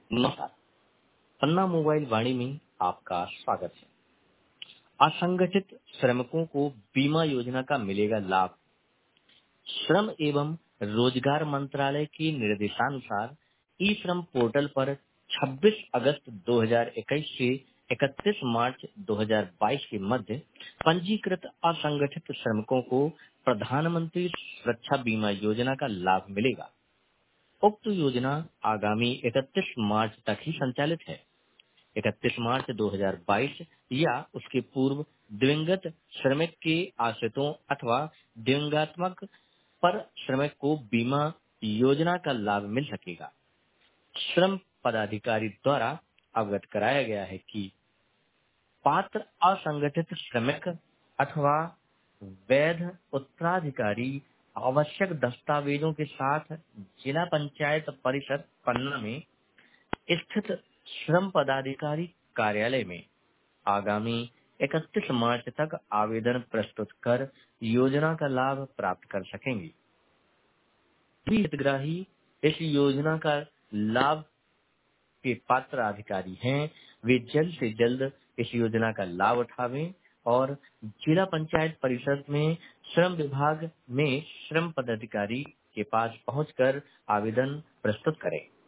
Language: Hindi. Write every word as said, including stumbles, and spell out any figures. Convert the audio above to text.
नमस्कार। पन्ना मोबाइल वाणी में आपका स्वागत है। असंगठित श्रमिकों को बीमा योजना का मिलेगा लाभ। श्रम एवं रोजगार मंत्रालय के निर्देशानुसार ई श्रम पोर्टल पर छब्बीस अगस्त दो हज़ार इक्कीस से इकतीस मार्च दो हज़ार बाईस के मध्य पंजीकृत असंगठित श्रमिकों को प्रधानमंत्री सुरक्षा बीमा योजना का लाभ मिलेगा। उक्त योजना आगामी इकतीस मार्च तक ही संचालित है। इकतीस मार्च दो हज़ार बाईस या उसके पूर्व दिवंगत श्रमिक के आश्रितों अथवा दिवंगात्मक पर श्रमिक को बीमा योजना का लाभ मिल सकेगा। श्रम पदाधिकारी द्वारा अवगत कराया गया है कि पात्र असंगठित श्रमिक अथवा वैध उत्तराधिकारी आवश्यक दस्तावेजों के साथ जिला पंचायत परिषद पन्ना में स्थित श्रम पदाधिकारी कार्यालय में आगामी इकतीस मार्च तक आवेदन प्रस्तुत कर योजना का लाभ प्राप्त कर सकेंगे। सभी हितग्राही इस योजना का लाभ के पात्र अधिकारी हैं, वे जल्द से जल्द इस योजना का लाभ उठावें और जिला पंचायत परिषद में श्रम विभाग में श्रम पदाधिकारी के पास पहुंचकर आवेदन प्रस्तुत करें।